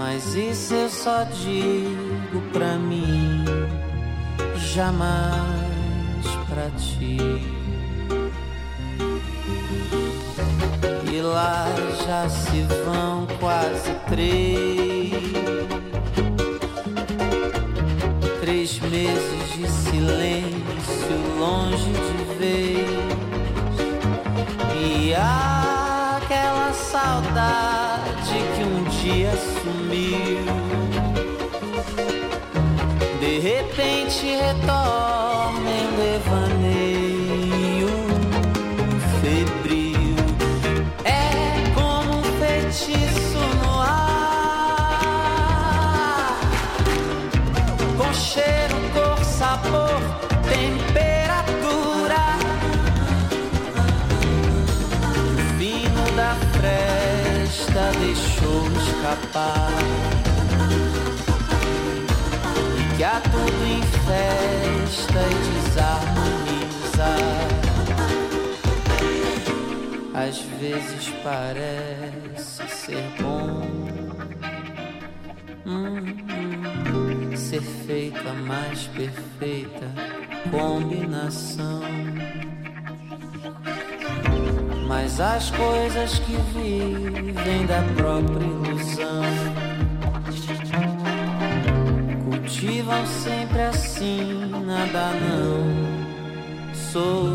Mas isso eu só digo pra mim, jamais pra ti. E lá já se vão quase 3 meses de silêncio longe de vez. E aquela saudade que um dia sumiu, de repente retorna em devaneio febril. É como um feitiço no ar, com cheiro, cor, sabor, temperatura. O vinho da fresta deixou escapar, que há tudo em festa e desarmoniza. Às vezes parece ser bom ser feita a mais perfeita combinação. Mas as coisas que vivem da própria ilusão cultivam sempre assim, nada não. Sou